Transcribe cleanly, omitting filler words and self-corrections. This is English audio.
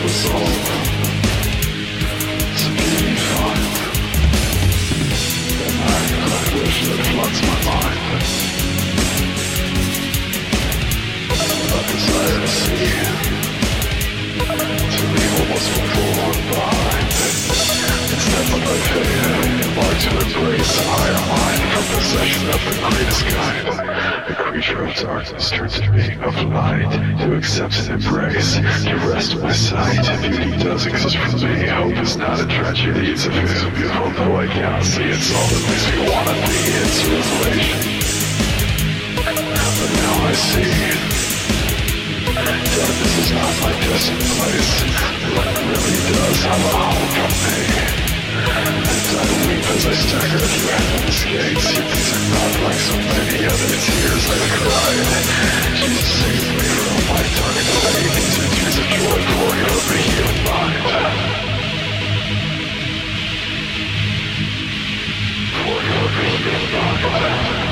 resolve. It's a beauty find. An act wish that floods my mind. A desire to see, to leave almost before and behind. Instead of my fate, embark to embrace a higher mind from possession of the greatest kind. A creature of darkness turns to being of light, to accept and embrace, to rest my sight. Beauty does exist for me, hope is not a tragedy. It's a physical beautiful, though I cannot see. It's all that makes me wanna be. It's a revelation. But now I see that this is not my destined place. Light really does have a home from me. And I weep as I stagger through heaven's gates. Yet these are not like so many other tears I've cried. Jesus, save me from my dark fate. These are tears of joy pouring over the healed mind. Pouring over the healed mind.